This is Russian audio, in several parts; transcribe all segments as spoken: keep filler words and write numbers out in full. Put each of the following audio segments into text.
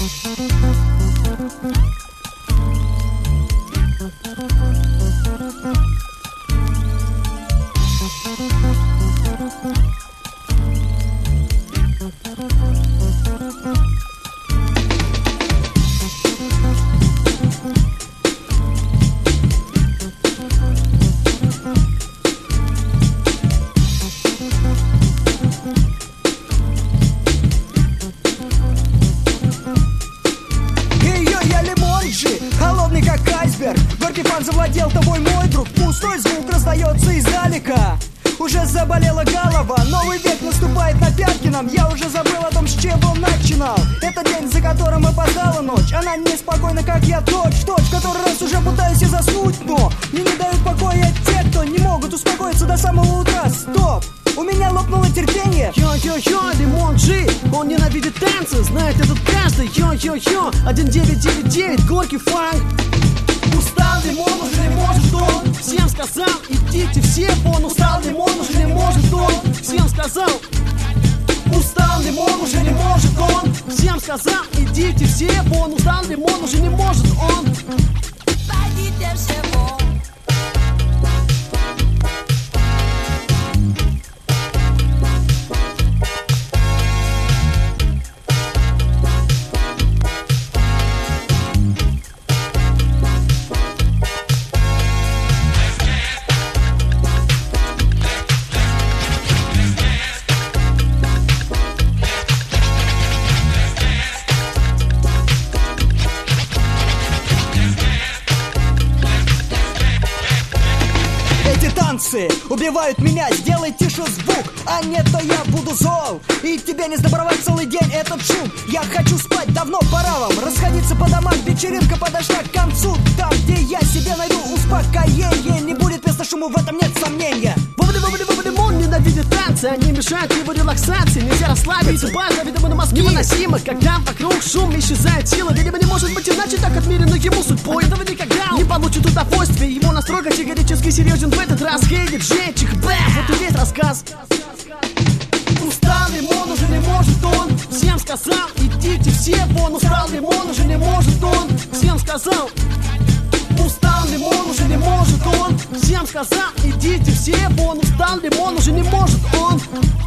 Горький фан завладел тобой, мой друг. Пустой звук раздается издалека. Уже заболела голова, новый век наступает на пятки нам. Я уже забыл о том, с чего начинал. Это день, за которым опоздала ночь. Она неспокойна, как я, точь в точь. Который раз уже пытаюсь и заснуть, но мне не дают покоя те, кто не могут успокоиться до самого утра. Стоп! У меня лопнуло терпение. Йо-йо-йо, Лимон Джи, он ненавидит танцы, знает этот каждый. Йо-йо-йо, один девять девять девять, Горький фанк. Устал Лимон, уже не может он. Всем сказал, идите все вон. Устал Лимон, уже не может он. Всем сказал, устал Лимон, уже не может он. Всем сказал, идите все вон. Устал Лимон, уже не может он. Пойдите все вон. Танцы убивают меня, сделай тише звук, а не то я буду зол. И тебе не сдобровать целый день этот шум. Я хочу спать, давно пора вам расходиться по домам. Вечеринка подошла к концу. Там, где я себе найду успокоение. Не будет места шуму, в этом нет сомнения. Лимон ненавидит танцы, они мешают его релаксации. Нельзя расслабиться, база, видимо, на мозги невыносимо. Когда вокруг шум, исчезает сила. Видимо, не может быть иначе, так отмерено ему судьбой. Этого никогда не получит удовольствие. Его настрой категорически серьезен в этот раз. Едет женщик, бэх, вот и весь рассказ. Устал Лимон, уже не может он. Всем сказал, идите все вон. Устал Лимон, уже не может он. Всем сказал, устал Лимон, уже не может он. Всем сказал, идите все вон. Устал Лимон, уже не может он.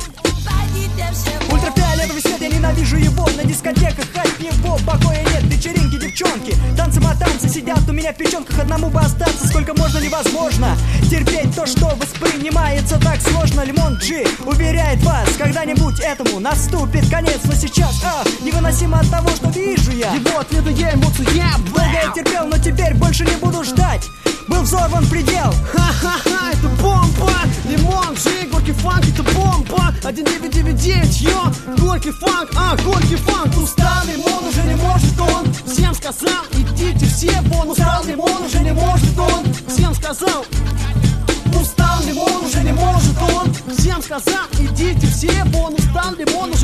Ультрафиолетовый свет, я ненавижу его. На дискотеках от него покоя нет. Вечеринки, девчонки, танцы-матанцы сидят у меня в печенках. Одному бы остаться, сколько можно, невозможно терпеть то, что воспринимается так сложно. Лимон Джи уверяет вас, когда-нибудь этому наступит конец. Но сейчас, а, невыносимо от того, что вижу я. Его ответы я эмоцию я. Долго я терпел, но теперь больше не буду ждать. Был взорван предел. Ха-ха-ха, это бомба. Лимон Джи, Горький фанк, это бомба. один девять девять девять, йо, Горький фанк, а, Горький фанк. Устал Лимон, уже не может он. Всем сказал, идите все вон. Устал Лимон, уже не может он. Всем сказал, устал Лимон, уже не может он. Всем сказал, идите все вон. Устал Лимон,